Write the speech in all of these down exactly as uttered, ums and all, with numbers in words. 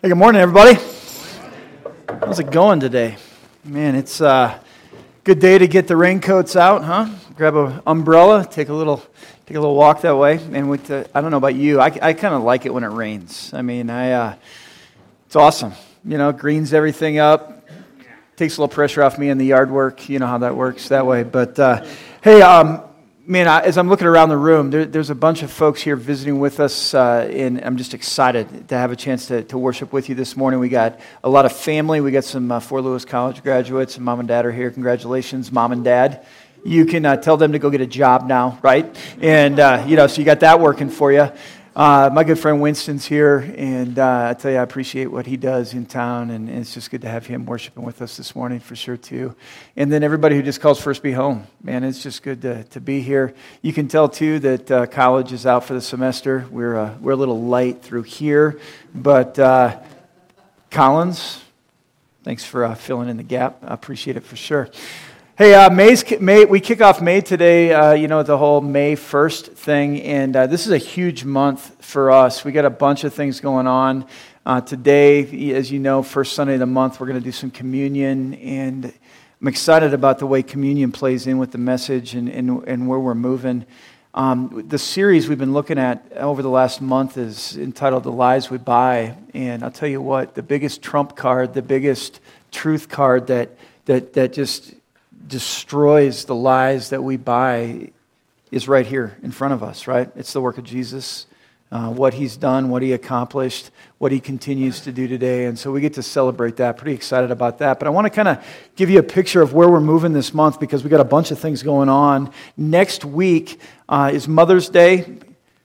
Hey, good morning, everybody. How's it going today? Man, it's a good day to get the raincoats out, huh? Grab an umbrella, take a little, take a little walk that way. And with the, I don't know about you, I, I kind of like it when it rains. I mean, I, uh, it's awesome. You know, it greens everything up, takes a little pressure off me in the yard work. You know how that works that way. But uh, hey, um. Man, I, as I'm looking around the room, there, there's a bunch of folks here visiting with us, uh, and I'm just excited to have a chance to, to worship with you this morning. We got a lot of family. We got some uh, Fort Lewis College graduates, and mom and dad are here. Congratulations, mom and dad. You can uh, tell them to go get a job now, right? And, uh, you know, so you got that working for you. Uh, my good friend Winston's here, and uh, I tell you, I appreciate what he does in town, and, and it's just good to have him worshiping with us this morning for sure, too. And then everybody who just calls First Be Home, man, it's just good to, to be here. You can tell, too, that uh, college is out for the semester. We're, uh, we're a little light through here, but uh, Collins, thanks for uh, filling in the gap. I appreciate it for sure. Hey, uh, May's, May, we kick off May today, uh, you know, the whole May first thing, and uh, this is a huge month for us. We got a bunch of things going on. Uh, today, as you know, first Sunday of the month, we're going to do some communion, and I'm excited about the way communion plays in with the message and, and, and where we're moving. Um, the series we've been looking at over the last month is entitled The Lies We Buy, and I'll tell you what, the biggest trump card, the biggest truth card that that that just destroys the lies that we buy is right here in front of us, right? It's the work of Jesus, uh, what he's done, what he accomplished, what he continues to do today. And so we get to celebrate that. Pretty excited about that. But I want to kind of give you a picture of where we're moving this month because we got a bunch of things going on. Next week uh, is Mother's Day.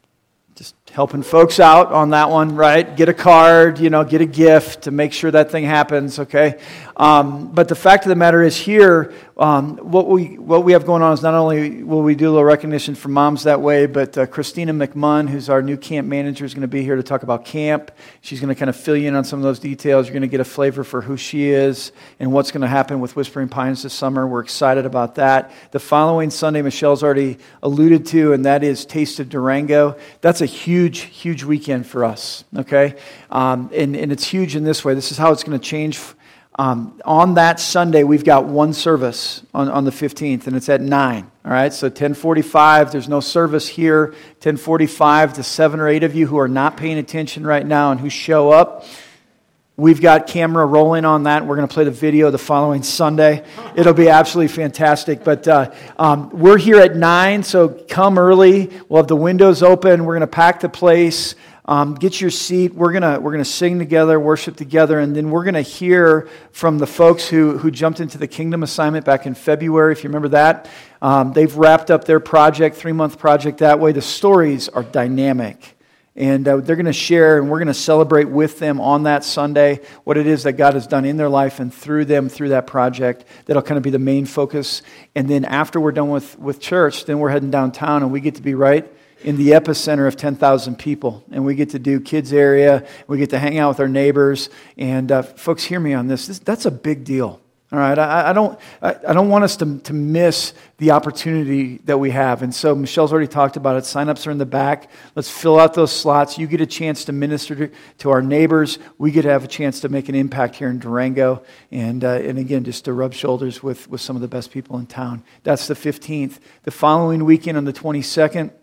Just helping folks out on that one, right? Get a card, you know, get a gift to make sure that thing happens, okay? Um, but the fact of the matter is here, um, what we what we have going on is not only will we do a little recognition for moms that way, but uh, Christina McMunn, who's our new camp manager, is going to be here to talk about camp. She's going to kind of fill you in on some of those details. You're going to get a flavor for who she is and what's going to happen with Whispering Pines this summer. We're excited about that. The following Sunday, Michelle's already alluded to, and that is Taste of Durango. That's a huge, huge weekend for us, okay? Um, and, and it's huge in this way. This is how it's going to change. Um, on that Sunday, we've got one service on, on the fifteenth, and it's at nine, all right? So ten forty-five, there's no service here. ten forty-five, to seven or eight of you who are not paying attention right now and who show up, we've got camera rolling on that. We're going to play the video the following Sunday. It'll be absolutely fantastic. But uh, um, we're here at nine, so come early. We'll have the windows open. We're going to pack the place. Um, get your seat. We're gonna we're gonna sing together, worship together, and then we're gonna hear from the folks who who jumped into the Kingdom assignment back in February. If you remember that, um, they've wrapped up their project, three month project that way. The stories are dynamic. And uh, they're going to share, and we're going to celebrate with them on that Sunday what it is that God has done in their life and through them, through that project. That'll kind of be the main focus. And then after we're done with, with church, then we're heading downtown, and we get to be right in the epicenter of ten thousand people. And we get to do kids area. We get to hang out with our neighbors. And uh, folks, hear me on this. this. That's a big deal. All right, I, I don't. I, I don't want us to to miss the opportunity that we have, and so Michelle's already talked about it. Sign-ups are in the back. Let's fill out those slots. You get a chance to minister to, to our neighbors. We get to have a chance to make an impact here in Durango, and uh, and again, just to rub shoulders with with some of the best people in town. That's the fifteenth. The following weekend on the twenty-second.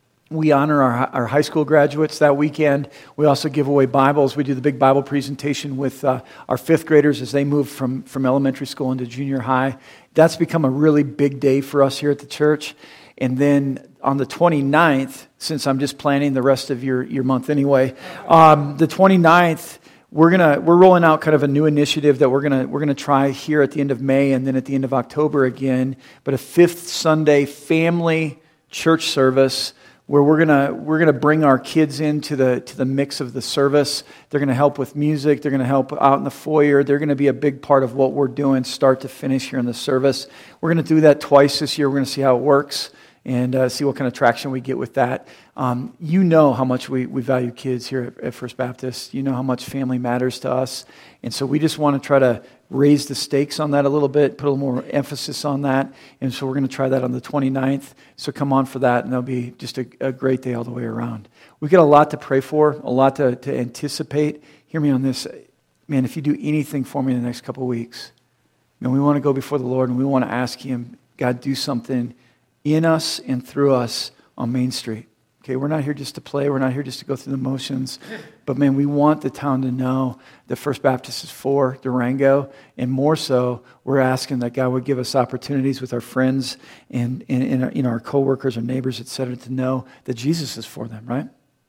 We honor our, our high school graduates that weekend. We also give away Bibles. We do the big Bible presentation with uh, our fifth graders as they move from, from elementary school into junior high. That's become a really big day for us here at the church. And then on the twenty-ninth, since I'm just planning the rest of your, your month anyway, um, the twenty-ninth, we're gonna we're rolling out kind of a new initiative that we're gonna we're gonna try here at the end of May and then at the end of October again. But a fifth Sunday family church service, where we're gonna we're gonna bring our kids into the to the mix of the service. They're gonna help with music. They're gonna help out in the foyer. They're gonna be a big part of what we're doing, start to finish here in the service. We're gonna do that twice this year. We're gonna see how it works, and uh, see what kind of traction we get with that. Um, you know how much we, we value kids here at, at First Baptist. You know how much family matters to us. And so we just want to try to raise the stakes on that a little bit, put a little more emphasis on that. And so we're going to try that on the twenty-ninth. So come on for that, and that'll be just a, a great day all the way around. We've got a lot to pray for, a lot to, to anticipate. Hear me on this. Man, if you do anything for me in the next couple of weeks, man, we want to go before the Lord, and we want to ask Him, God, do something in us and through us on Main Street. Okay, we're not here just to play. We're not here just to go through the motions. But, man, we want the town to know that First Baptist is for Durango. And more so, we're asking that God would give us opportunities with our friends and, and, and our, you know, our coworkers, our neighbors, et cetera, to know that Jesus is for them, right?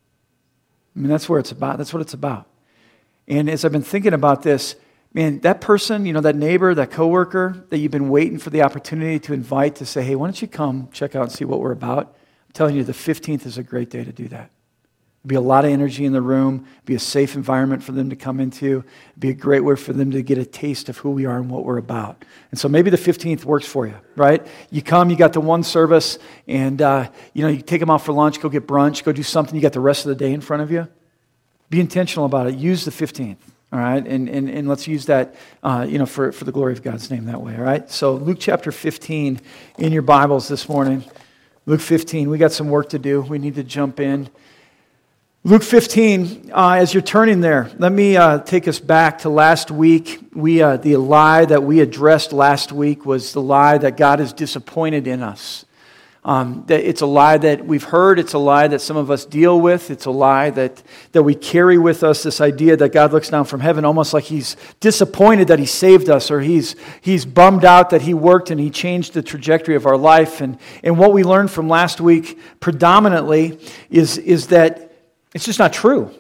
I mean, that's where it's about. That's what it's about. And as I've been thinking about this, man, that person, you know, that neighbor, that coworker that you've been waiting for the opportunity to invite to say, hey, why don't you come check out and see what we're about? I'm telling you, the fifteenth is a great day to do that. There'll be a lot of energy in the room, be a safe environment for them to come into, be a great way for them to get a taste of who we are and what we're about. And so maybe the fifteenth works for you, right? You come, you got the one service, and uh, you know, you take them out for lunch, go get brunch, go do something, you got the rest of the day in front of you. Be intentional about it. Use the fifteenth. All right, and, and, and let's use that, uh, you know, for, for the glory of God's name that way, all right? So Luke chapter fifteen in your Bibles this morning. Luke fifteen, we got some work to do. We need to jump in. Luke fifteen, uh, as you're turning there, let me uh, take us back to last week. We uh, the lie that we addressed last week was the lie that God is disappointed in us. Um, that it's a lie that we've heard. It's a lie that some of us deal with. It's a lie that, that we carry with us, this idea that God looks down from heaven almost like He's disappointed that He saved us, or He's He's bummed out that He worked and He changed the trajectory of our life. And, and what we learned from last week predominantly is, is that it's just not true.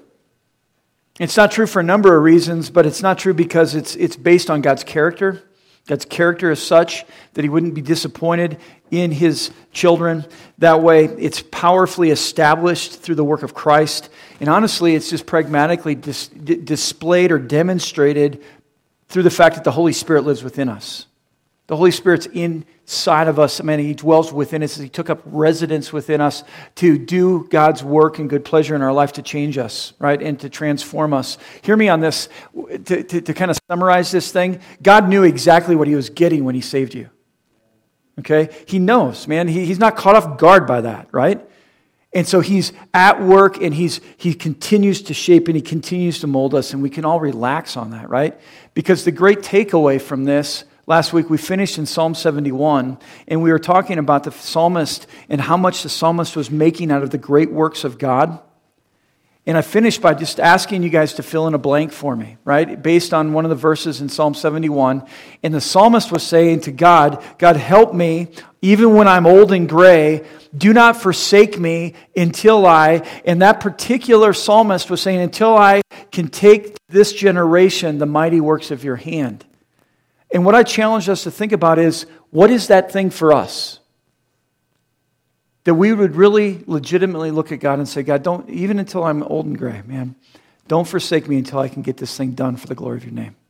It's not true for a number of reasons, but it's not true because it's it's based on God's character. God's character is such that He wouldn't be disappointed in His children. That way, it's powerfully established through the work of Christ. And honestly, it's just pragmatically dis- d- displayed or demonstrated through the fact that the Holy Spirit lives within us. The Holy Spirit's inside of us. I mean, He dwells within us. He took up residence within us to do God's work and good pleasure in our life to change us, right, and to transform us. Hear me on this. To, to, to kind of summarize this thing, God knew exactly what He was getting when He saved you. Okay? He knows, man. He, he's not caught off guard by that, right? And so He's at work, and he's He continues to shape and He continues to mold us, and we can all relax on that, right? Because the great takeaway from this, last week we finished in Psalm seventy-one, and we were talking about the psalmist and how much the psalmist was making out of the great works of God. And I finished by just asking you guys to fill in a blank for me, right? Based on one of the verses in Psalm seventy-one. And the psalmist was saying to God, God, help me, even when I'm old and gray. Do not forsake me until I, and that particular psalmist was saying, until I can take this generation the mighty works of your hand. And what I challenge us to think about is, what is that thing for us? That we would really legitimately look at God and say, God, don't, even until I'm old and gray, man, don't forsake me until I can get this thing done for the glory of your name.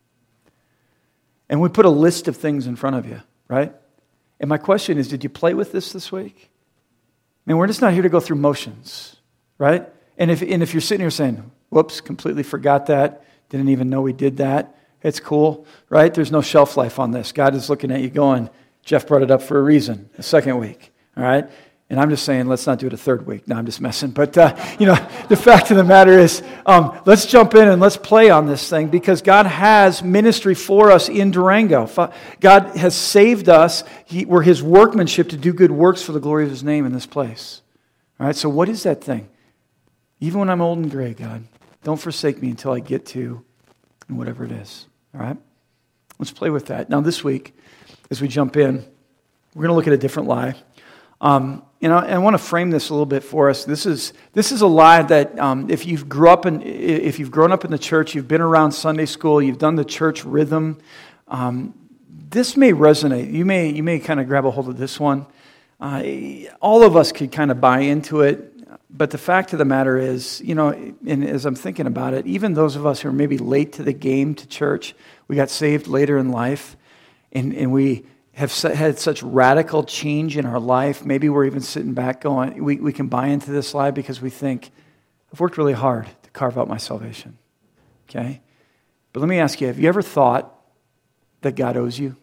And we put a list of things in front of you, right? And my question is, did you play with this this week? I mean, we're just not here to go through motions, right? And if, and if you're sitting here saying, whoops, completely forgot that, didn't even know we did that, it's cool, right? There's no shelf life on this. God is looking at you going, Jeff brought it up for a reason, the second week, all right? And I'm just saying, let's not do it a third week. No, I'm just messing. But, uh, you know, the fact of the matter is, um, let's jump in and let's play on this thing because God has ministry for us in Durango. God has saved us. He, we're His workmanship to do good works for the glory of His name in this place. All right, so what is that thing? Even when I'm old and gray, God, don't forsake me until I get to whatever it is. All right? Let's play with that. Now, this week, as we jump in, we're going to look at a different lie. Um, you know, and I want to frame this a little bit for us. This is this is a lie that um, if you've grew up in, if you've grown up in the church, you've been around Sunday school, you've done the church rhythm, um, this may resonate. You may you may kind of grab a hold of this one. Uh, all of us could kind of buy into it, but the fact of the matter is, you know, and as I'm thinking about it, even those of us who are maybe late to the game to church, we got saved later in life, and and we have had such radical change in our life. Maybe we're even sitting back going, we, we can buy into this lie because we think, I've worked really hard to carve out my salvation. Okay? But let me ask you, have you ever thought that God owes you?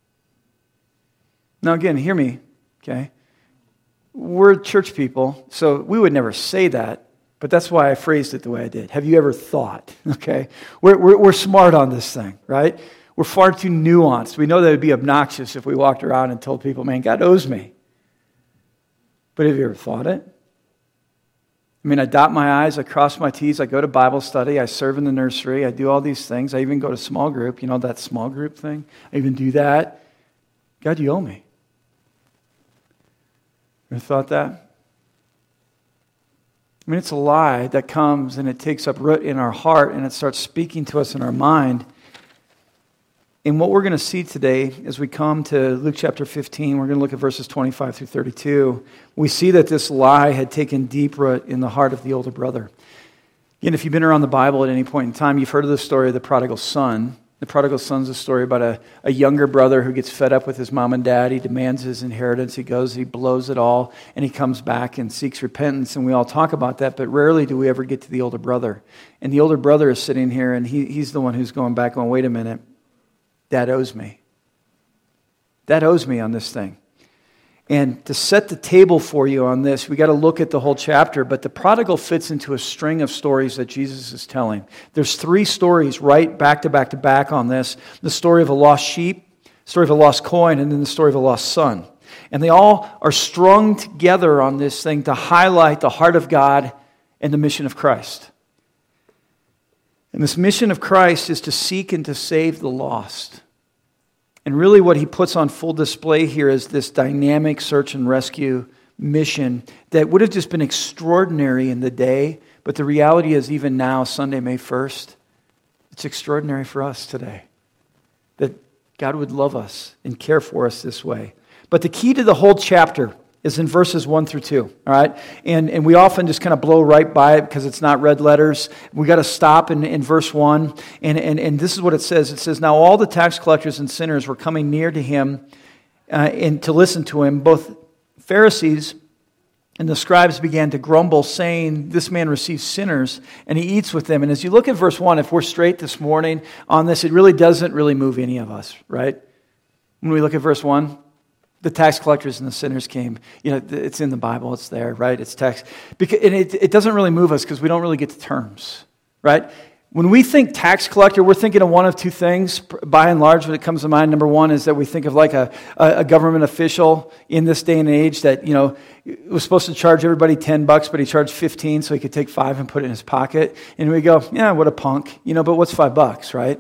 Now again, hear me, okay? We're church people, so we would never say that, but that's why I phrased it the way I did. Have you ever thought, okay? We're, we're, we're smart on this thing, right? We're far too nuanced. We know that it would be obnoxious if we walked around and told people, man, God owes me. But have you ever thought it? I mean, I dot my I's, I cross my T's, I go to Bible study, I serve in the nursery, I do all these things. I even go to small group, you know, that small group thing. I even do that. God, you owe me. Ever thought that? I mean, it's a lie that comes and it takes up root in our heart and it starts speaking to us in our mind. And what we're going to see today as we come to Luke chapter fifteen, we're going to look at verses twenty-five through thirty-two. We see that this lie had taken deep root in the heart of the older brother. Again, if you've been around the Bible at any point in time, you've heard of the story of the prodigal son. The prodigal son is a story about a, a younger brother who gets fed up with his mom and dad. He demands his inheritance. He goes, he blows it all, and he comes back and seeks repentance. And we all talk about that, but rarely do we ever get to the older brother. And the older brother is sitting here, and he, he's the one who's going back going, wait a minute. Dad owes me. Dad owes me on this thing. And to set the table for you on this, we got to look at the whole chapter, but the prodigal fits into a string of stories that Jesus is telling. There's three stories right back to back to back on this. The story of a lost sheep, the story of a lost coin, and then the story of a lost son. And they all are strung together on this thing to highlight the heart of God and the mission of Christ. And this mission of Christ is to seek and to save the lost. And really what he puts on full display here is this dynamic search and rescue mission that would have just been extraordinary in the day, but the reality is even now, Sunday, May first, it's extraordinary for us today that God would love us and care for us this way. But the key to the whole chapter is in verses one through two, all right? And and we often just kind of blow right by it because it's not red letters. We got to stop in, in verse one, and, and, and this is what it says. It says, now all the tax collectors and sinners were coming near to him uh, and to listen to him. Both Pharisees and the scribes began to grumble, saying, this man receives sinners, and he eats with them. And as you look at verse one, if we're straight this morning on this, it really doesn't really move any of us, right? When we look at verse one, the tax collectors and the sinners came. You know, it's in the Bible. It's there, right? It's text. Because, and it, it doesn't really move us because we don't really get to terms, right? When we think tax collector, we're thinking of one of two things. By and large, when it comes to mind, number one is that we think of like a, a government official in this day and age that, you know, was supposed to charge everybody ten bucks, but he charged fifteen so he could take five and put it in his pocket. And we go, yeah, what a punk. You know, but what's five bucks, right?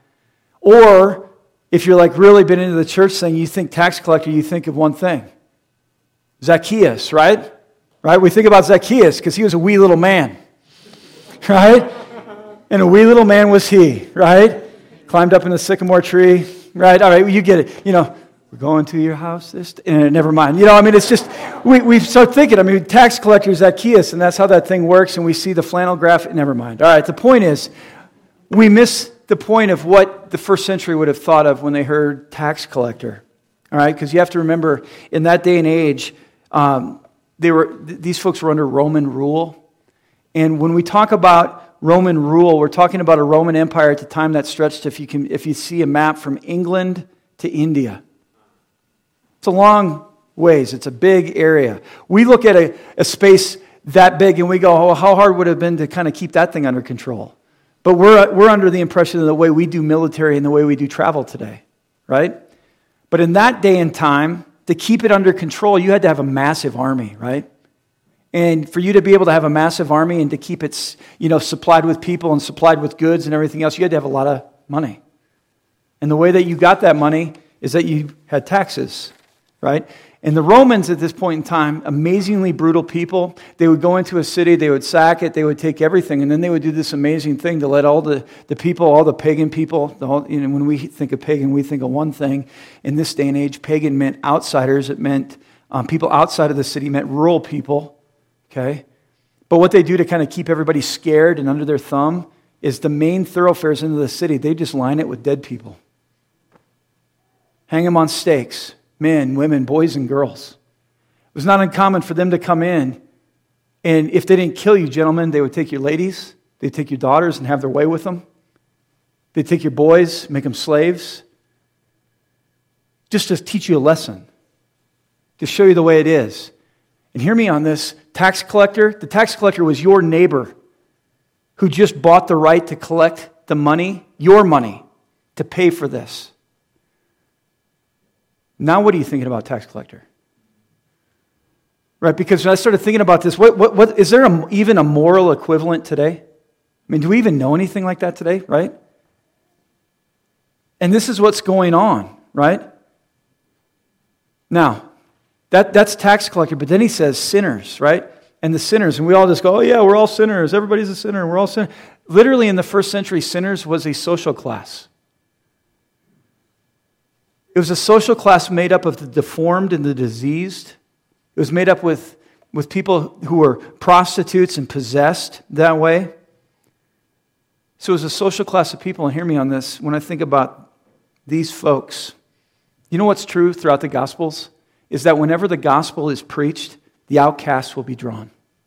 Or if you're like really been into the church thing, you think tax collector, you think of one thing. Zacchaeus, right? Right? We think about Zacchaeus because he was a wee little man. Right? And a wee little man was he, right? Climbed up in the sycamore tree, right? All right, well, you get it. You know, we're going to your house this day. And never mind. You know, I mean, it's just, we, we start thinking, I mean, tax collector Zacchaeus, and that's how that thing works, and we see the flannel graph. Never mind. All right, the point is, we miss the point of what the first century would have thought of when they heard tax collector, all right? Because you have to remember, in that day and age, um, they were these folks were under Roman rule. And when we talk about Roman rule, we're talking about a Roman Empire at the time that stretched, if you can, if you see a map, from England to India. It's a long ways. It's a big area. We look at a, a space that big and we go, oh, how hard would it have been to kind of keep that thing under control? But we're we're under the impression of the way we do military and the way we do travel today, right? But in that day and time, to keep it under control, you had to have a massive army, right? And for you to be able to have a massive army and to keep it, you know, supplied with people and supplied with goods and everything else, you had to have a lot of money. And the way that you got that money is that you had taxes, right? And the Romans at this point in time, amazingly brutal people, they would go into a city, they would sack it, they would take everything, and then they would do this amazing thing to let all the, the people, all the pagan people, the whole, you know, when we think of pagan, we think of one thing. In this day and age, pagan meant outsiders. It meant um, people outside of the city, meant rural people, okay? But what they do to kind of keep everybody scared and under their thumb is the main thoroughfares into the city, they just line it with dead people. hang them on stakes, men, women, boys, and girls. It was not uncommon for them to come in, and if they didn't kill you, gentlemen, they would take your ladies, they'd take your daughters and have their way with them. They'd take your boys, make them slaves, just to teach you a lesson, to show you the way it is. And hear me on this, tax collector, the tax collector was your neighbor who just bought the right to collect the money, your money, to pay for this. Now what are you thinking about tax collector? Right, because when I started thinking about this, what, what, what is there a, even a moral equivalent today? I mean, do we even know anything like that today, right? And this is what's going on, right? Now, that, that's tax collector, but then he says sinners, right? And the sinners, and we all just go, oh yeah, we're all sinners. Everybody's a sinner. We're all sinners. Literally in the first century, sinners was a social class. It was a social class made up of the deformed and the diseased. It was made up with, with people who were prostitutes and possessed that way. So it was a social class of people, and hear me on this, when I think about these folks, you know what's true throughout the Gospels? Is that whenever the gospel is preached, the outcasts will be drawn.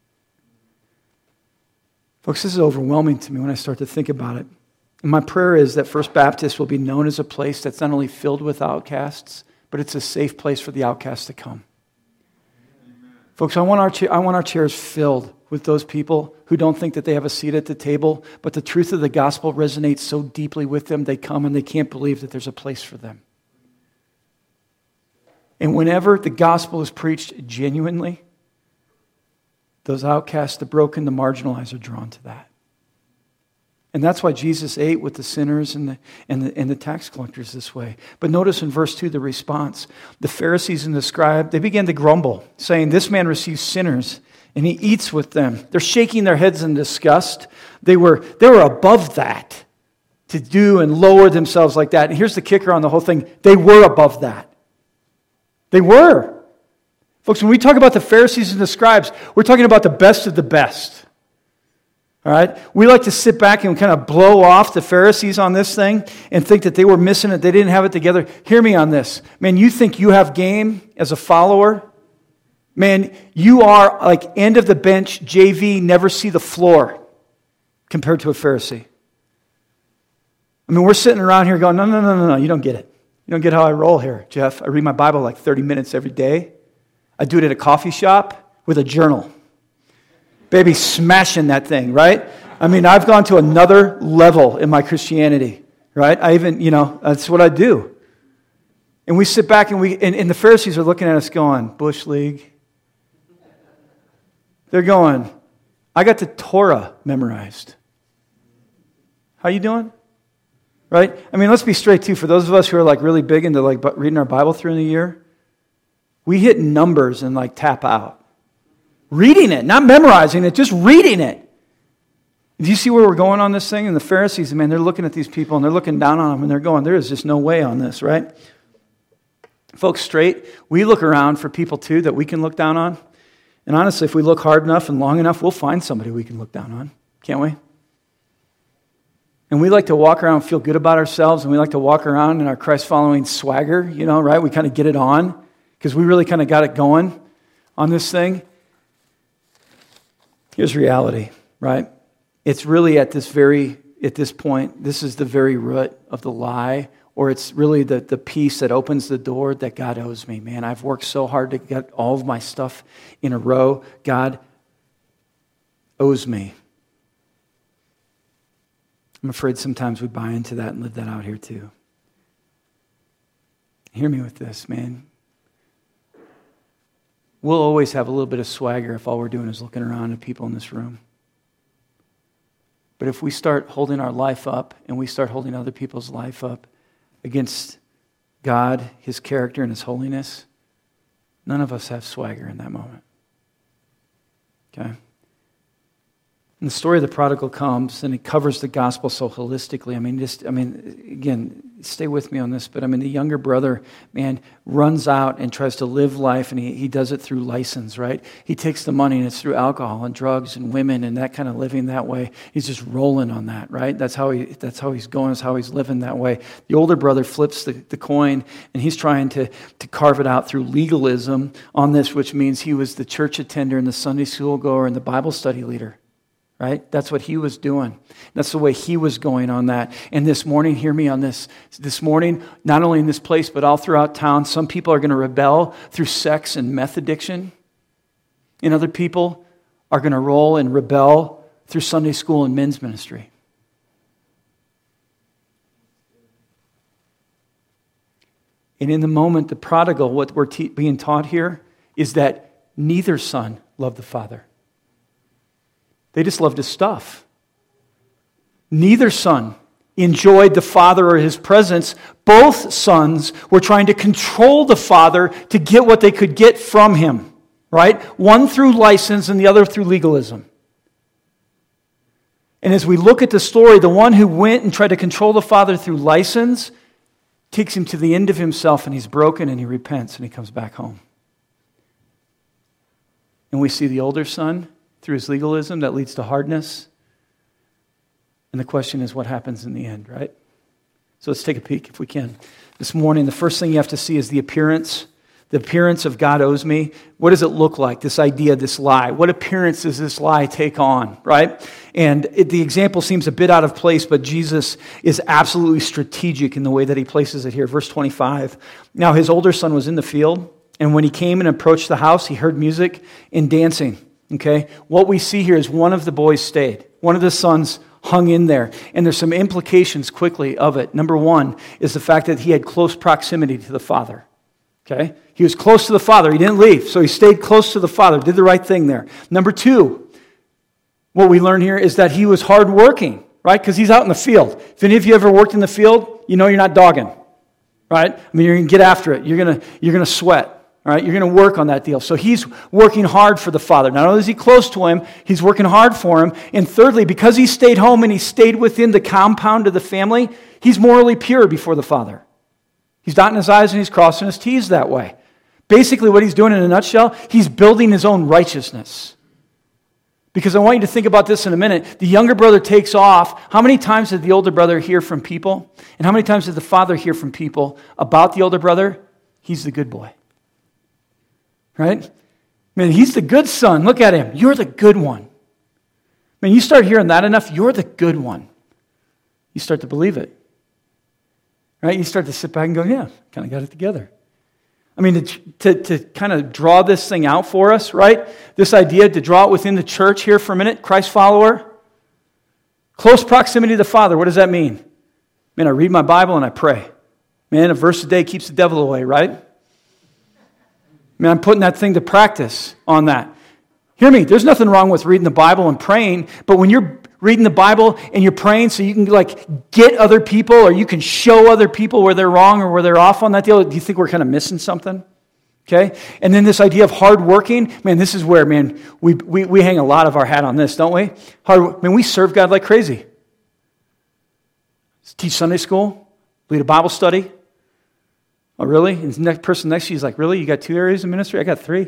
Folks, this is overwhelming to me when I start to think about it. And my prayer is that First Baptist will be known as a place that's not only filled with outcasts, but it's a safe place for the outcasts to come. Amen. Folks, I want our cha- I want our chairs filled with those people who don't think that they have a seat at the table, but the truth of the gospel resonates so deeply with them, they come and they can't believe that there's a place for them. And whenever the gospel is preached genuinely, those outcasts, the broken, the marginalized are drawn to that. And that's why Jesus ate with the sinners and the, and the, and the tax collectors this way. But notice in verse two the response. The Pharisees and the scribes, they began to grumble, saying, this man receives sinners and he eats with them. They're shaking their heads in disgust. They were, they were above that to do and lower themselves like that. And here's the kicker on the whole thing. They were above that. They were. Folks, when we talk about the Pharisees and the scribes, we're talking about the best of the best. All right? We like to sit back and kind of blow off the Pharisees on this thing and think that they were missing it, they didn't have it together. Hear me on this. Man, you think you have game as a follower? Man, you are like end of the bench, J V, never see the floor compared to a Pharisee. I mean, we're sitting around here going, no, no, no, no, no, you don't get it. You don't get how I roll here, Jeff. I read my Bible like thirty minutes every day. I do it at a coffee shop with a journal. Baby, smashing that thing, right? I mean, I've gone to another level in my Christianity, right? I even, you know, that's what I do. And we sit back and we, and, and the Pharisees are looking at us going, Bush League. They're going, I got the Torah memorized. How you doing? Right? I mean, let's be straight too. For those of us who are like really big into like reading our Bible through in a year, we hit numbers and like tap out. Reading it, not memorizing it, just reading it. Do you see where we're going on this thing? And the Pharisees, man, they're looking at these people and they're looking down on them and they're going, there is just no way on this, right? Folks, straight, we look around for people too that we can look down on. And honestly, if we look hard enough and long enough, we'll find somebody we can look down on. Can't we? And we like to walk around and feel good about ourselves, and we like to walk around in our Christ-following swagger, you know, right? We kind of get it on because we really kind of got it going on this thing. Here's reality, right? It's really at this very, at this point, this is the very root of the lie, or it's really the, the piece that opens the door that God owes me. Man, I've worked so hard to get all of my stuff in a row. God owes me. I'm afraid sometimes we buy into that and live that out here too. Hear me with this, man. We'll always have a little bit of swagger if all we're doing is looking around at people in this room. But if we start holding our life up and we start holding other people's life up against God, His character, and His holiness, none of us have swagger in that moment. Okay? And the story of the prodigal comes and it covers the gospel so holistically. I mean, just, I mean, again, stay with me on this, but I mean, the younger brother, man, runs out and tries to live life, and he, he does it through license, right? He takes the money, and it's through alcohol and drugs and women and that kind of living that way. He's just rolling on that, right? That's how he that's how he's going, that's how he's living that way. The older brother flips the, the coin, and he's trying to, to carve it out through legalism on this, which means he was the church attender and the Sunday school goer and the Bible study leader. Right? That's what he was doing. That's the way he was going on that. And this morning, hear me on this. This morning, not only in this place, but all throughout town, some people are going to rebel through sex and meth addiction. And other people are going to roll and rebel through Sunday school and men's ministry. And in the moment, the prodigal, what we're te- being taught here is that neither son loved the father. They just loved his stuff. Neither son enjoyed the father or his presence. Both sons were trying to control the father to get what they could get from him, right? One through license and the other through legalism. And as we look at the story, the one who went and tried to control the father through license takes him to the end of himself, and he's broken, and he repents, and he comes back home. And we see the older son through his legalism that leads to hardness. And the question is, what happens in the end, right? So let's take a peek if we can. This morning, the first thing you have to see is the appearance. The appearance of God owes me. What does it look like, this idea, this lie? What appearance does this lie take on, right? And it, the example seems a bit out of place, but Jesus is absolutely strategic in the way that he places it here. Verse twenty-five. Now his older son was in the field, and when he came and approached the house, he heard music and dancing. Okay, what we see here is one of the boys stayed. One of the sons hung in there. And there's some implications quickly of it. Number one is the fact that he had close proximity to the father. Okay, he was close to the father. He didn't leave, so he stayed close to the father, did the right thing there. Number two, what we learn here is that he was hardworking, right? Because he's out in the field. If any of you ever worked in the field, you know you're not dogging, right? I mean, you're going to get after it. You're going to, you're going to sweat. All right, you're going to work on that deal. So he's working hard for the father. Not only is he close to him, he's working hard for him. And thirdly, because he stayed home and he stayed within the compound of the family, he's morally pure before the father. He's dotting his I's and he's crossing his T's that way. Basically, what he's doing in a nutshell, he's building his own righteousness. Because I want you to think about this in a minute. The younger brother takes off. How many times did the older brother hear from people? And how many times did the father hear from people about the older brother? He's the good boy. Right? Man, he's the good son. Look at him. You're the good one. Man, you start hearing that enough, you're the good one. You start to believe it. Right? You start to sit back and go, yeah, kind of got it together. I mean, to, to, to kind of draw this thing out for us, right? This idea to draw it within the church here for a minute, Christ follower. Close proximity to the Father, what does that mean? Man, I read my Bible and I pray. Man, a verse a day keeps the devil away, right? Man, I'm putting that thing to practice on that. Hear me, there's nothing wrong with reading the Bible and praying, but when you're reading the Bible and you're praying so you can like get other people or you can show other people where they're wrong or where they're off on that deal, do you think we're kind of missing something? Okay? And then this idea of hard working, man, this is where, man, we, we, we hang a lot of our hat on this, don't we? Hard, man, we serve God like crazy. Teach Sunday school, lead a Bible study. Oh, really? And the next person next to you is like, really? You got two areas of ministry? I got three.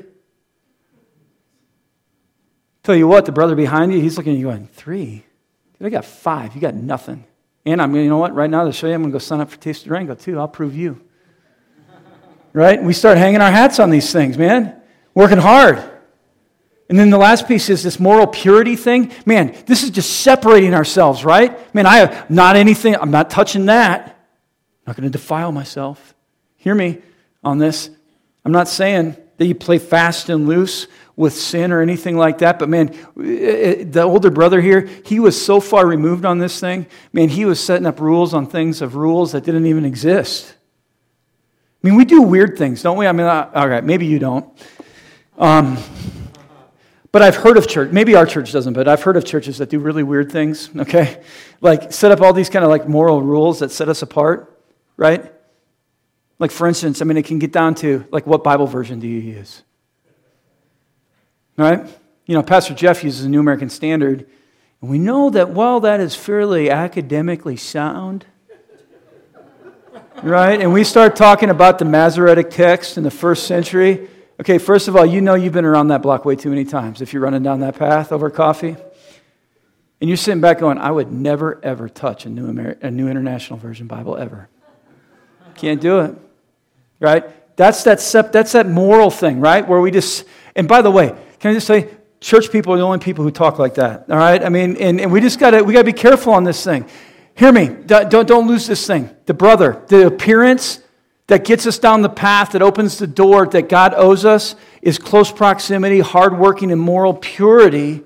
Tell you what, the brother behind you, he's looking at you going, three? Dude, I got five. You got nothing. And I'm going to, you know what? Right now, to show you, I'm going to go sign up for Taste of Durango, too. I'll prove you. Right? We start hanging our hats on these things, man. Working hard. And then the last piece is this moral purity thing. Man, this is just separating ourselves, right? Man, I have not anything, I'm not touching that. I'm not going to defile myself. Hear me on this. I'm not saying that you play fast and loose with sin or anything like that, but man, the older brother here, he was so far removed on this thing. Man, he was setting up rules on things of rules that didn't even exist. I mean, we do weird things, don't we? I mean, all right, maybe you don't. Um, but I've heard of church, maybe our church doesn't, but I've heard of churches that do really weird things, okay? Like set up all these kind of like moral rules that set us apart, right? Like, for instance, I mean, it can get down to, like, what Bible version do you use? Right? You know, Pastor Jeff uses a New American Standard, and we know that while that is fairly academically sound, right? And we start talking about the Masoretic text in the first century. Okay, first of all, you know you've been around that block way too many times if you're running down that path over coffee. And you're sitting back going, I would never, ever touch a new, Amer- a new International Version Bible, ever. Can't do it, right? That's that, sep- that's that moral thing, right? Where we just, and by the way, can I just say, church people are the only people who talk like that, all right? I mean, and, and we just got to, we got to be careful on this thing. Hear me, don't, don't lose this thing. The brother, the appearance that gets us down the path, that opens the door that God owes us, is close proximity, hardworking, and moral purity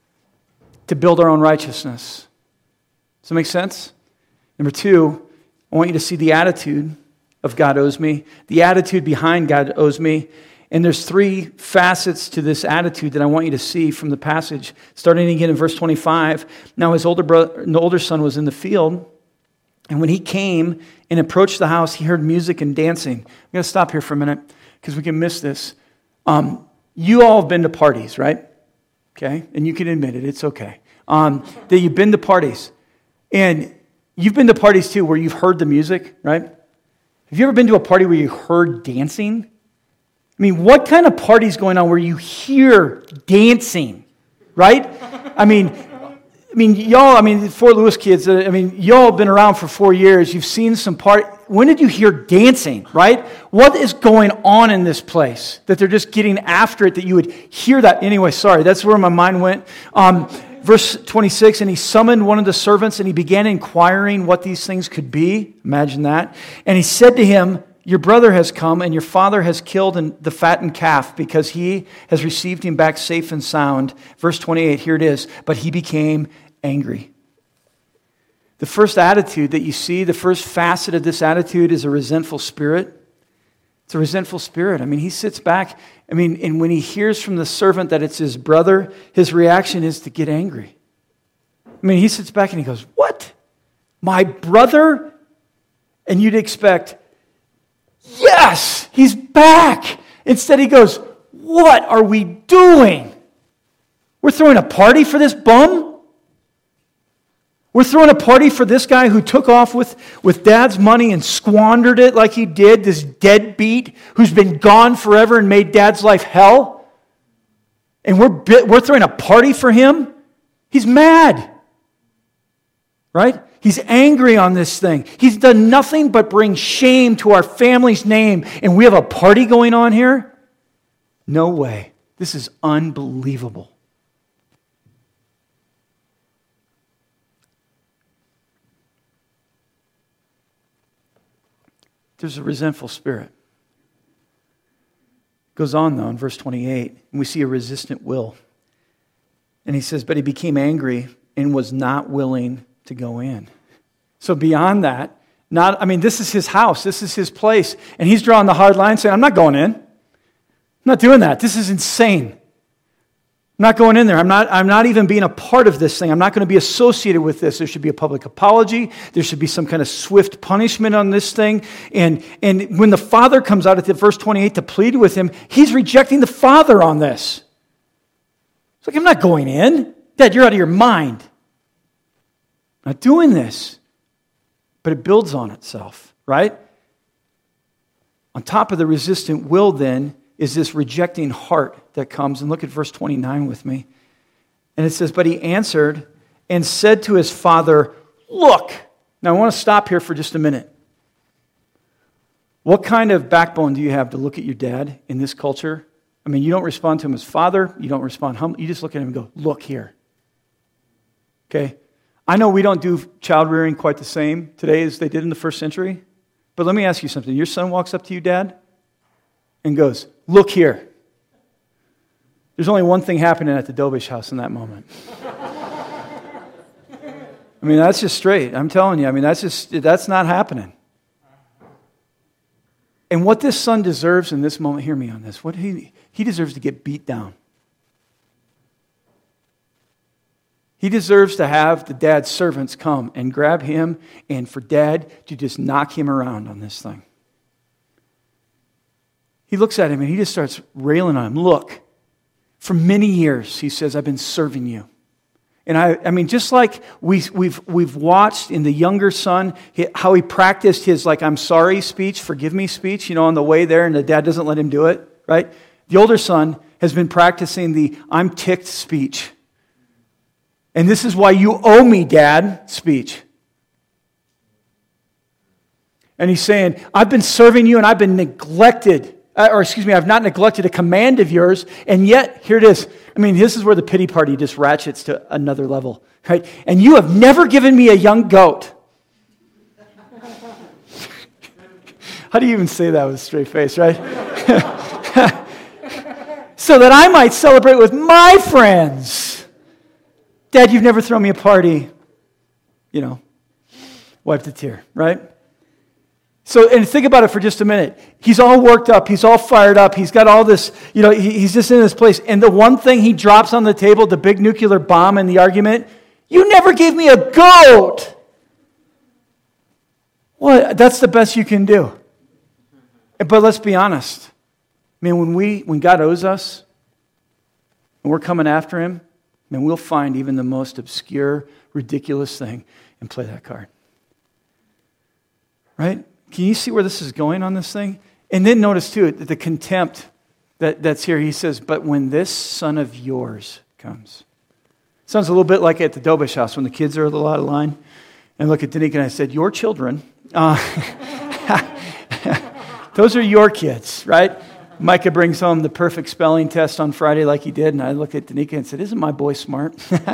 to build our own righteousness. Does that make sense? Number two, I want you to see the attitude of God owes me, the attitude behind God owes me. And there's three facets to this attitude that I want you to see from the passage. Starting again in verse twenty-five. Now his older brother, the older son was in the field, and when he came and approached the house, he heard music and dancing. I'm going to stop here for a minute because we can miss this. Um, you all have been to parties, right? Okay, and you can admit it. It's okay. Um, that you've been to parties, and you've been to parties too where you've heard the music, right? Have you ever been to a party where you heard dancing? I mean, what kind of party is going on where you hear dancing, right? I mean, I mean, y'all, I mean, Fort Lewis kids, I mean, y'all have been around for four years. You've seen some part. When did you hear dancing, right? What is going on in this place that they're just getting after it that you would hear that? Anyway, sorry, that's where my mind went. Um, verse twenty-six, and he summoned one of the servants and he began inquiring what these things could be. Imagine that. And he said to him, your brother has come, and your father has killed the fattened calf because he has received him back safe and sound. Verse twenty-eight, here it is. But he became angry. The first attitude that you see, the first facet of this attitude is a resentful spirit. It's a resentful spirit. I mean, he sits back. I mean, and when he hears from the servant that it's his brother, his reaction is to get angry. I mean, he sits back and he goes, what? My brother? And you'd expect, yes, he's back. Instead, he goes, what are we doing? We're throwing a party for this bum? We're throwing a party for this guy who took off with, with dad's money and squandered it like he did, this deadbeat who's been gone forever and made dad's life hell? And we're, we're throwing a party for him? He's mad. Right? He's angry on this thing. He's done nothing but bring shame to our family's name, and we have a party going on here? No way. This is unbelievable. There's a resentful spirit. Goes on, though, in verse twenty-eight, and we see a resistant will. And he says, but he became angry and was not willing to go in. So beyond that, not I mean, this is his house, this is his place, and he's drawing the hard line saying, I'm not going in. I'm not doing that. This is insane. I'm not going in there. I'm not, I'm not even being a part of this thing. I'm not going to be associated with this. There should be a public apology. There should be some kind of swift punishment on this thing. And, and when the father comes out at the verse twenty-eight to plead with him, he's rejecting the father on this. It's like, I'm not going in. Dad, you're out of your mind. I'm not doing this. But it builds on itself, right? On top of the resistant will, then, is this rejecting heart that comes. And look at verse twenty-nine with me. And it says, but he answered and said to his father, look. Now I want to stop here for just a minute. What kind of backbone do you have to look at your dad in this culture? I mean, you don't respond to him as father. You don't respond humbly. You just look at him and go, look here. Okay? I know we don't do child rearing quite the same today as they did in the first century. But let me ask you something. Your son walks up to you, Dad, and goes, look here. There's only one thing happening at the Dobish house in that moment. I mean, that's just straight. I'm telling you. I mean, that's just, that's not happening. And what this son deserves in this moment, hear me on this, what he, he deserves to get beat down. He deserves to have the dad's servants come and grab him and for dad to just knock him around on this thing. He looks at him and he just starts railing on him. Look, for many years, he says, I've been serving you. And I, I mean, just like we, we've, we've watched in the younger son, how he practiced his, like, I'm sorry speech, forgive me speech, you know, on the way there, and the dad doesn't let him do it, right? The older son has been practicing the I'm ticked speech. And this is why you owe me, Dad, speech. And he's saying, I've been serving you and I've been neglected. Or excuse me, I've not neglected a command of yours. And yet, here it is. I mean, this is where the pity party just ratchets to another level. Right? And you have never given me a young goat. How do you even say that with a straight face, right? So that I might celebrate with my friends. Dad, you've never thrown me a party. You know, wipe the tear, right? So, and think about it for just a minute. He's all worked up. He's all fired up. He's got all this, you know, he, he's just in this place. And the one thing he drops on the table, the big nuclear bomb in the argument, you never gave me a goat. Well, that's the best you can do. But let's be honest. I mean, when we, when God owes us, and we're coming after him, man, we'll find even the most obscure, ridiculous thing and play that card. Right? Can you see where this is going on this thing? And then notice too, the contempt that, that's here. He says, but when this son of yours comes. Sounds a little bit like at the Dobish house when the kids are a little out of line. And I look at Danica and I said, your children, uh, those are your kids, right? Micah brings home the perfect spelling test on Friday like he did. And I looked at Danica and said, isn't my boy smart?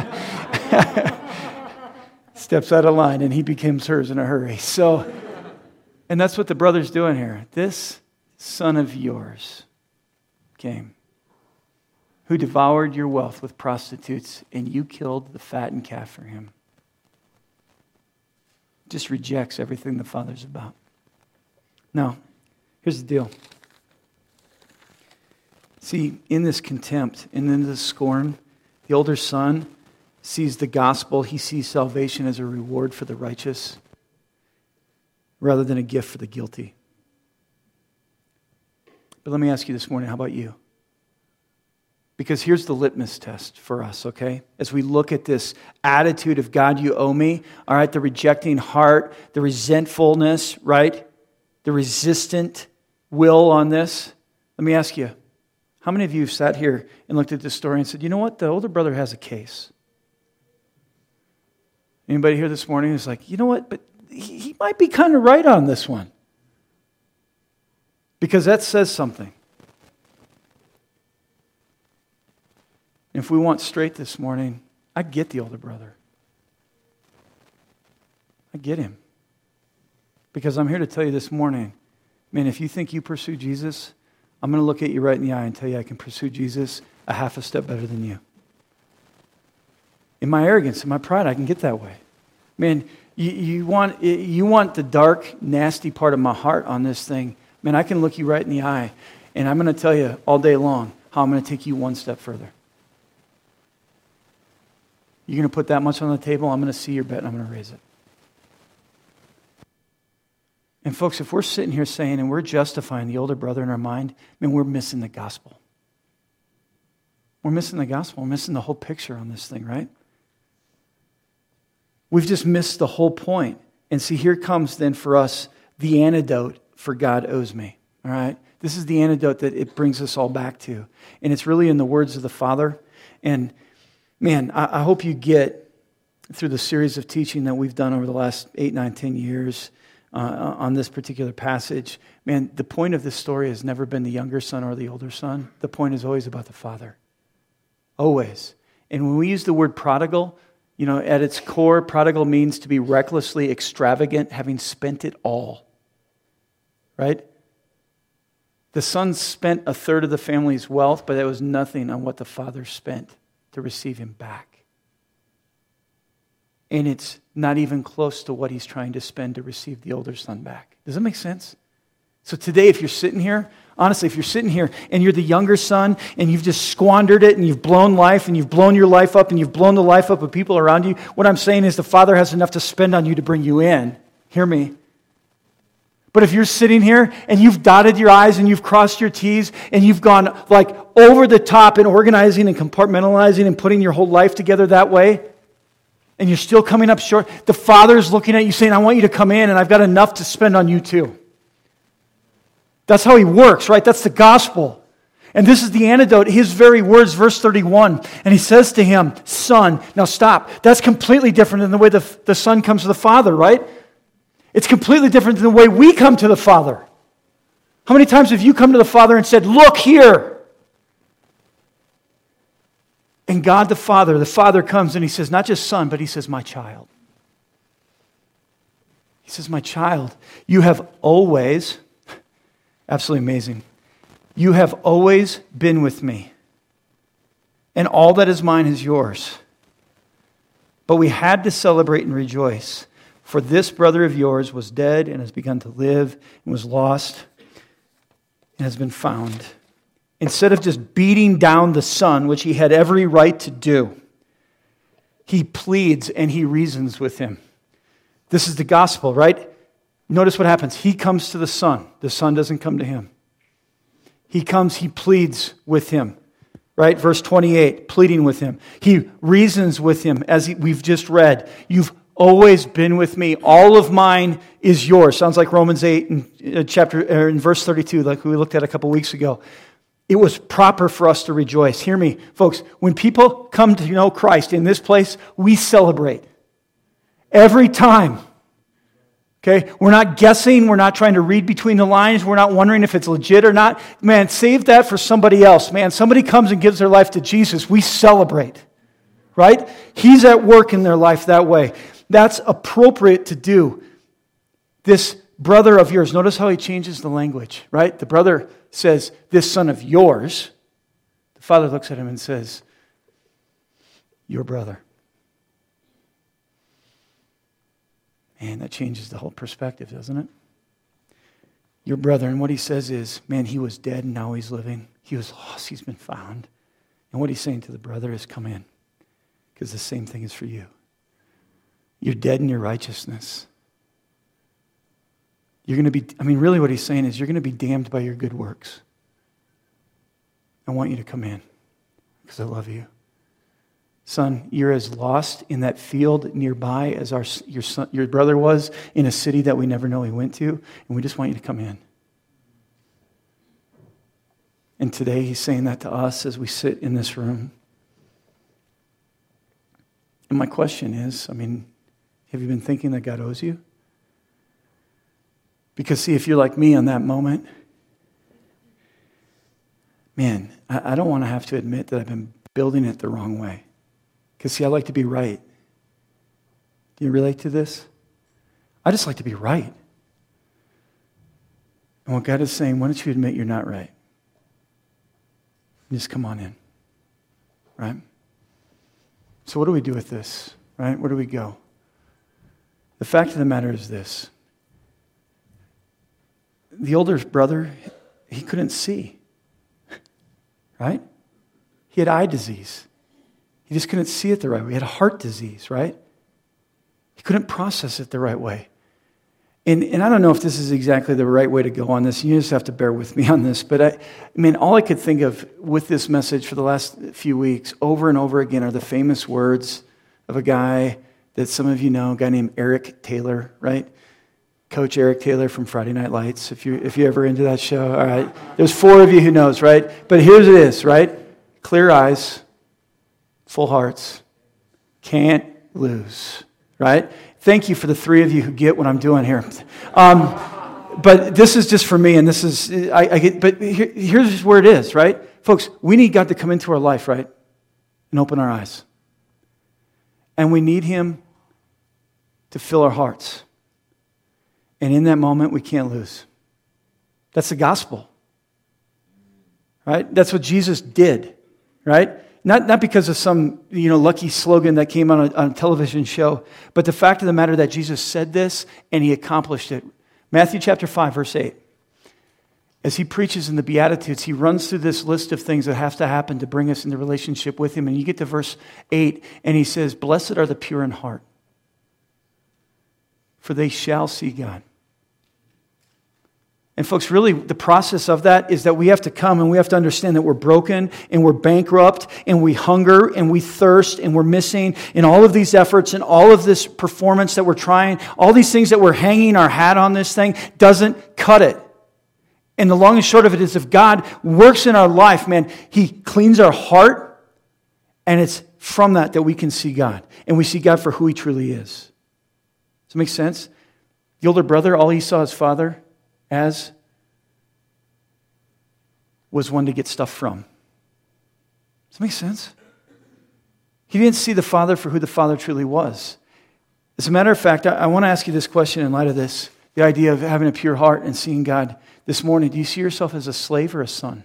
Steps out of line and he becomes hers in a hurry. So... And that's what the brother's doing here. This son of yours came, who devoured your wealth with prostitutes, and you killed the fattened calf for him. Just rejects everything the Father's about. Now, here's the deal. See, in this contempt and in this scorn, the older son sees the gospel. He sees salvation as a reward for the righteous, rather than a gift for the guilty. But let me ask you this morning, how about you? Because here's the litmus test for us, okay? As we look at this attitude of God, you owe me, all right, the rejecting heart, the resentfulness, right? The resistant will on this. Let me ask you, how many of you have sat here and looked at this story and said, you know what, the older brother has a case? Anybody here this morning who's like, you know what, but He, he might be kind of right on this one. Because that says something. If we want straight this morning, I get the older brother. I get him. Because I'm here to tell you this morning, man, if you think you pursue Jesus, I'm going to look at you right in the eye and tell you I can pursue Jesus a half a step better than you. In my arrogance, in my pride, I can get that way. Man, You, you want you want the dark, nasty part of my heart on this thing. Man, I can look you right in the eye, and I'm going to tell you all day long how I'm going to take you one step further. You're going to put that much on the table, I'm going to see your bet, and I'm going to raise it. And folks, if we're sitting here saying, and we're justifying the older brother in our mind, man, we're missing the gospel. We're missing the gospel. We're missing the whole picture on this thing, right? We've just missed the whole point. And see, here comes then for us the antidote for God owes me. All right? This is the antidote that it brings us all back to. And it's really in the words of the Father. And man, I, I hope you get through the series of teaching that we've done over the last eight, nine, ten years uh, on this particular passage. Man, the point of this story has never been the younger son or the older son. The point is always about the Father. Always. And when we use the word prodigal, you know, at its core, prodigal means to be recklessly extravagant, having spent it all. Right? The son spent a third of the family's wealth, but it was nothing on what the father spent to receive him back. And it's not even close to what he's trying to spend to receive the older son back. Does that make sense? So today, if you're sitting here, honestly, if you're sitting here and you're the younger son and you've just squandered it and you've blown life and you've blown your life up and you've blown the life up of people around you, what I'm saying is the Father has enough to spend on you to bring you in. Hear me. But if you're sitting here and you've dotted your I's and you've crossed your T's and you've gone like over the top in organizing and compartmentalizing and putting your whole life together that way, and you're still coming up short, the Father's looking at you saying, I want you to come in, and I've got enough to spend on you too. That's how he works, right? That's the gospel. And this is the antidote, his very words, verse thirty-one. And he says to him, Son, now stop. That's completely different than the way the, the Son comes to the Father, right? It's completely different than the way we come to the Father. How many times have you come to the Father and said, look here? And God the Father, the Father comes and he says, not just Son, but he says, my child. He says, my child, you have always, absolutely amazing, you have always been with me, and all that is mine is yours. But we had to celebrate and rejoice, for this brother of yours was dead and has begun to live, and was lost and has been found. Instead of just beating down the son, which he had every right to do, he pleads and he reasons with him. This is the gospel, right? Notice what happens. He comes to the son. The son doesn't come to him. He comes, he pleads with him, right? Verse twenty-eight, pleading with him. He reasons with him, as he, we've just read. You've always been with me. All of mine is yours. Sounds like Romans eight in, uh, chapter, or in verse thirty-two, like we looked at a couple weeks ago. It was proper for us to rejoice. Hear me, folks. When people come to know Christ in this place, we celebrate. Every time. Okay, we're not guessing. We're not trying to read between the lines. We're not wondering if it's legit or not. Man, save that for somebody else. Man, somebody comes and gives their life to Jesus. We celebrate, right? He's at work in their life that way. That's appropriate to do. This brother of yours, notice how he changes the language, right? The brother says, this son of yours. The father looks at him and says, your brother. Man, that changes the whole perspective, doesn't it? Your brother, and what he says is, man, he was dead and now he's living. He was lost, he's been found. And what he's saying to the brother is, come in, because the same thing is for you. You're dead in your righteousness. You're going to be, I mean, really what he's saying is, you're going to be damned by your good works. I want you to come in, because I love you. Son, you're as lost in that field nearby as our your son, your brother was in a city that we never know he went to, and we just want you to come in. And today he's saying that to us as we sit in this room. And my question is, I mean, have you been thinking that God owes you? Because see, if you're like me on that moment, man, I, I don't want to have to admit that I've been building it the wrong way. Because, see, I like to be right. Do you relate to this? I just like to be right. And what God is saying, why don't you admit you're not right? Just come on in. Right? So what do we do with this? Right? Where do we go? The fact of the matter is this. The older brother, he couldn't see. Right? He had eye disease. He just couldn't see it the right way. He had a heart disease, right? He couldn't process it the right way. And, and I don't know if this is exactly the right way to go on this. You just have to bear with me on this. But I, I mean, all I could think of with this message for the last few weeks, over and over again, are the famous words of a guy that some of you know, a guy named Eric Taylor, right? Coach Eric Taylor from Friday Night Lights, if you if you're ever into that show. All right. There's four of you who knows, right? But here's it is, right? Clear eyes. Full hearts, can't lose, right? Thank you for the three of you who get what I'm doing here. Um, but this is just for me, and this is, I, I get, but here, here's where it is, right? Folks, we need God to come into our life, right? And open our eyes. And we need Him to fill our hearts. And in that moment, we can't lose. That's the gospel, right? That's what Jesus did, right? Not, not because of some, you know, lucky slogan that came on a, on a television show, but the fact of the matter that Jesus said this and He accomplished it. Matthew chapter five, verse eight. As He preaches in the Beatitudes, He runs through this list of things that have to happen to bring us into relationship with Him. And you get to verse eight, and He says, blessed are the pure in heart, for they shall see God. And folks, really the process of that is that we have to come and we have to understand that we're broken and we're bankrupt and we hunger and we thirst and we're missing in all of these efforts and all of this performance that we're trying, all these things that we're hanging our hat on this thing doesn't cut it. And the long and short of it is if God works in our life, man, He cleans our heart, and it's from that that we can see God. And we see God for who He truly is. Does that make sense? The older brother, all he saw his father as was one to get stuff from. Does that make sense? He didn't see the father for who the father truly was. As a matter of fact, I, I want to ask you this question in light of this, the idea of having a pure heart and seeing God this morning. Do you see yourself as a slave or a son?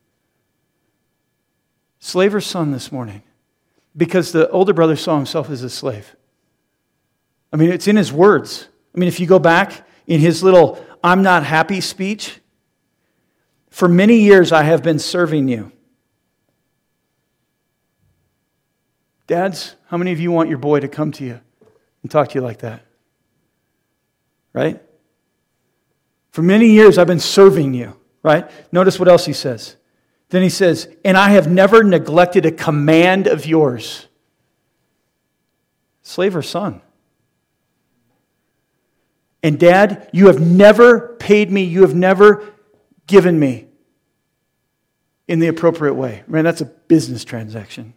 Slave or son this morning? Because the older brother saw himself as a slave. I mean, it's in his words. I mean, if you go back in his little I'm not happy speech, for many years I have been serving you. Dads, how many of you want your boy to come to you and talk to you like that? Right? For many years I've been serving you, right? Notice what else he says. Then he says, and I have never neglected a command of yours. Slave or son? And Dad, you have never paid me, you have never given me in the appropriate way. Man, that's a business transaction.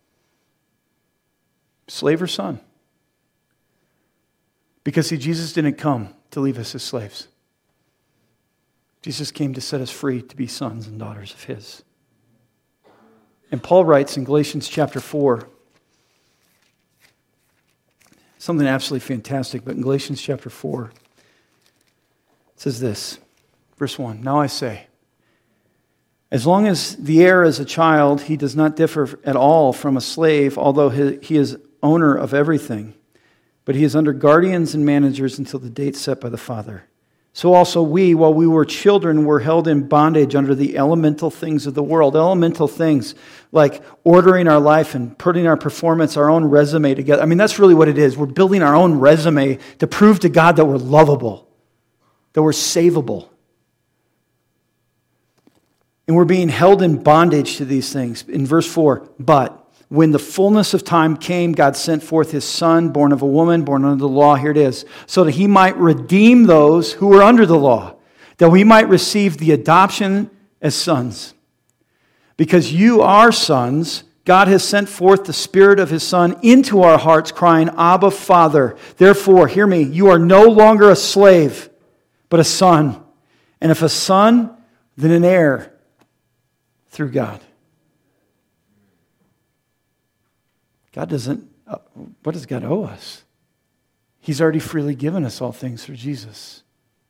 Slave or son? Because see, Jesus didn't come to leave us as slaves. Jesus came to set us free to be sons and daughters of His. And Paul writes in Galatians chapter four, something absolutely fantastic, but in Galatians chapter four, it says this, verse one, now I say, as long as the heir is a child, he does not differ at all from a slave, although he is owner of everything. But he is under guardians and managers until the date set by the Father. So also we, while we were children, were held in bondage under the elemental things of the world. Elemental things like ordering our life and putting our performance, our own resume together. I mean, that's really what it is. We're building our own resume to prove to God that we're lovable, that we're savable. And we're being held in bondage to these things. In verse four, but when the fullness of time came, God sent forth His Son, born of a woman, born under the law, here it is, so that He might redeem those who were under the law, that we might receive the adoption as sons. Because you are sons, God has sent forth the Spirit of His Son into our hearts, crying, Abba, Father. Therefore, hear me, you are no longer a slave, but a son. And if a son, then an heir through God. God doesn't, what does God owe us? He's already freely given us all things through Jesus.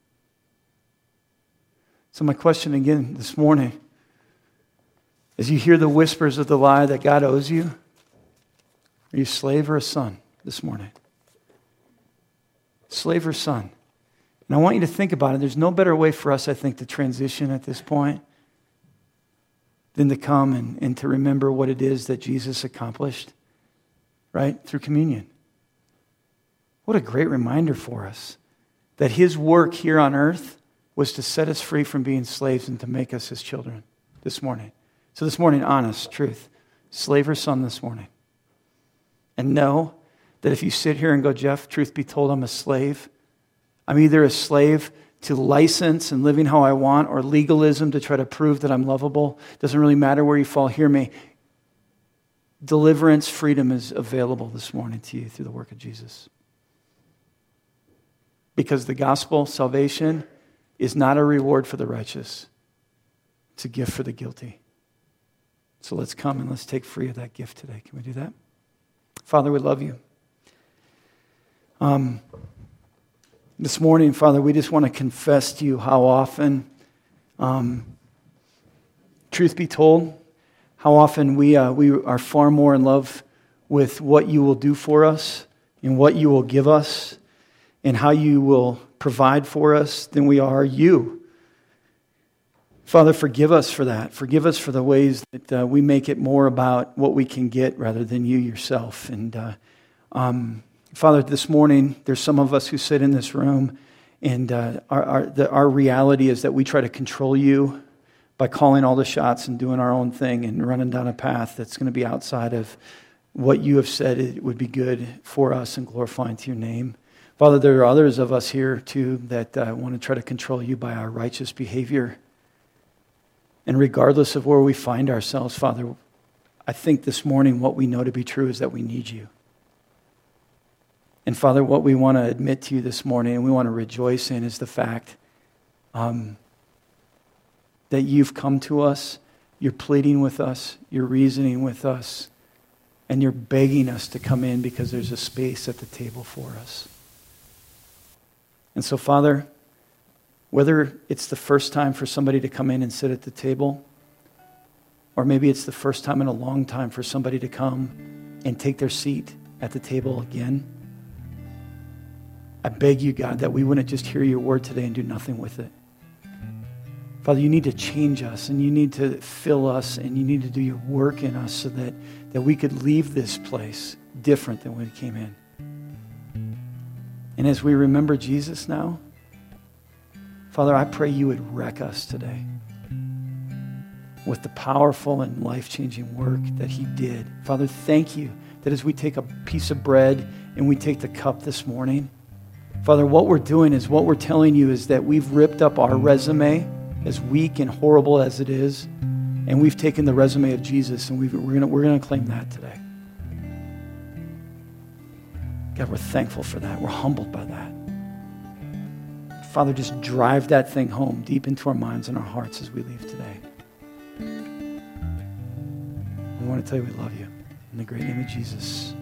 So my question again this morning, as you hear the whispers of the lie that God owes you, are you a slave or a son this morning? Slave or son? And I want you to think about it. There's no better way for us, I think, to transition at this point than to come and, and to remember what it is that Jesus accomplished. Right? Through communion. What a great reminder for us that His work here on earth was to set us free from being slaves and to make us His children this morning. So this morning, honest truth, slave or son this morning. And know that if you sit here and go, Jeff, truth be told, I'm a slave. I'm either a slave to license and living how I want or legalism to try to prove that I'm lovable. Doesn't really matter where you fall. Hear me. Deliverance, freedom is available this morning to you through the work of Jesus. Because the gospel, salvation, is not a reward for the righteous. It's a gift for the guilty. So let's come and let's take free of that gift today. Can we do that? Father, we love you. Um, this morning, Father, we just want to confess to you how often, um, truth be told, how often we uh, we are far more in love with what you will do for us and what you will give us and how you will provide for us than we are you. Father, forgive us for that. Forgive us for the ways that uh, we make it more about what we can get rather than you yourself. And uh, um, Father, this morning, there's some of us who sit in this room And uh, our, our, the, our reality is that we try to control you by calling all the shots and doing our own thing and running down a path that's going to be outside of what you have said it would be good for us and glorifying to your name. Father, there are others of us here too that uh, want to try to control you by our righteous behavior. And regardless of where we find ourselves, Father, I think this morning what we know to be true is that we need you. And Father, what we want to admit to you this morning and we want to rejoice in is the fact um, that you've come to us, you're pleading with us, you're reasoning with us, and you're begging us to come in because there's a space at the table for us. And so, Father, whether it's the first time for somebody to come in and sit at the table, or maybe it's the first time in a long time for somebody to come and take their seat at the table again, I beg you, God, that we wouldn't just hear your word today and do nothing with it. Father, you need to change us and you need to fill us and you need to do your work in us so that, that we could leave this place different than when we came in. And as we remember Jesus now, Father, I pray you would wreck us today with the powerful and life-changing work that he did. Father, thank you that as we take a piece of bread and we take the cup this morning, Father, what we're doing is what we're telling you is that we've ripped up our resume, as weak and horrible as it is, and we've taken the resume of Jesus and we've, we're going we're going to claim that today. God, we're thankful for that. We're humbled by that. Father, just drive that thing home deep into our minds and our hearts as we leave today. We want to tell you we love you. In the great name of Jesus.